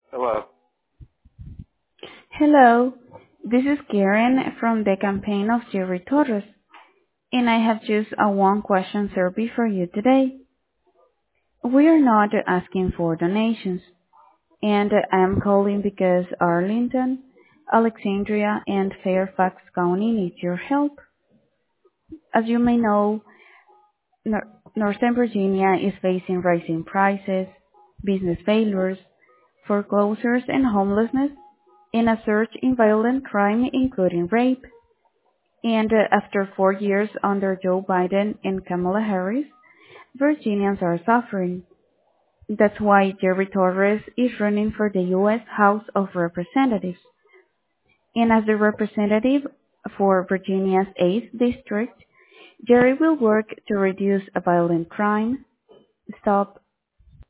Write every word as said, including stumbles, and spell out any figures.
Hello. Hello, this is Karen from the campaign of Jerry Torres, and I have just a one-question survey for you today. We are not asking for donations, and I am calling because Arlington, Alexandria, and Fairfax County need your help. As you may know, Nor- Northern Virginia is facing rising prices, business failures, foreclosures, and homelessness, and a surge in violent crime, including rape. And uh, after four years under Joe Biden and Kamala Harris, Virginians are suffering. That's why Jerry Torres is running for the U S House of Representatives. And as the representative for Virginia's eighth District, Jerry will work to reduce violent crime, stop